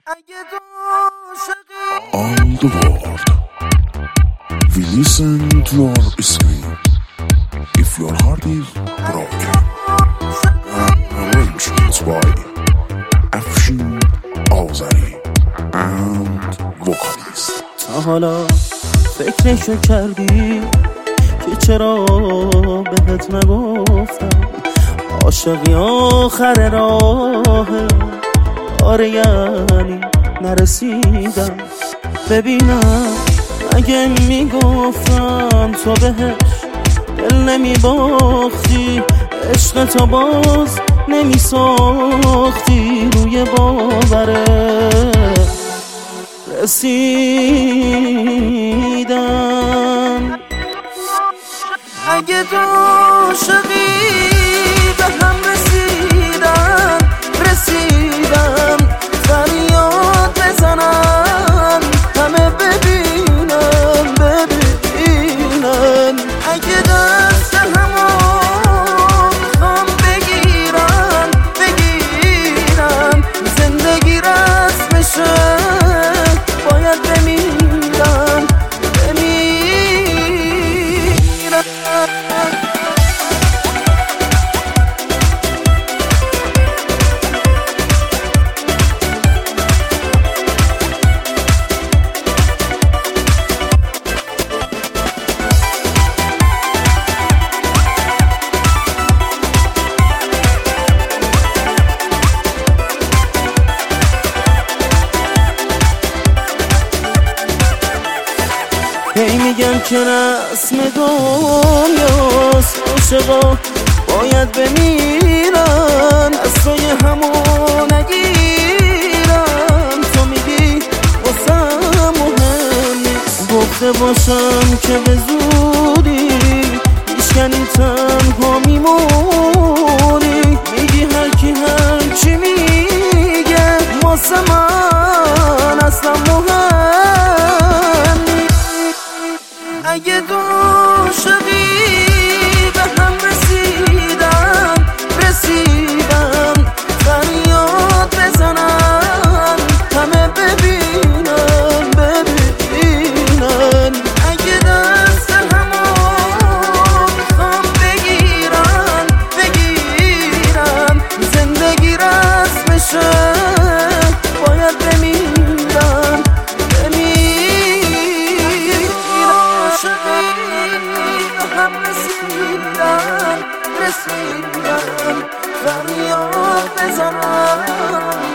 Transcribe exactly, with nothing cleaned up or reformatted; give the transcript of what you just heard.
All the world we listen to your scream. If your heart is broken, arrangements by Afshin Azari and vocalist. تا حالا فکرشو کردی که چرا بهت نگفتم عاشقی آخر راهه؟ آره یعنی نرسیدم ببینم اگه میگفتم تو بهش دل نمیباختی، عشق تو باز نمیساختی، روی باوره رسیدم. اگه تو عاشقی به هم رسیدم رسیدم فریاد بزنم همه ببینم ببینم. اگه دست همو میخوام بگیرم بگیرم زندگی رسمشه باید بمیرم بمیرم. هی میگن که رسم دنیاست عاشقا باید بمیرن، از توی همون نگیرن. تو میگی واسم مهم نیست، گفته باشم که به زودی میشکنی تنها میمونی. میگی هر کی هر چی میگه واسه من اصلا مهم نیست. اگه تو عاشقی به هم رسیدم رسیدم فریاد بزنم همه ببینم ببینم. اگه دست همو میخوام بگیرم بگیرم زندگی رسمشه باید بمیرم هم رسیدم رسیدم فریاد بزنم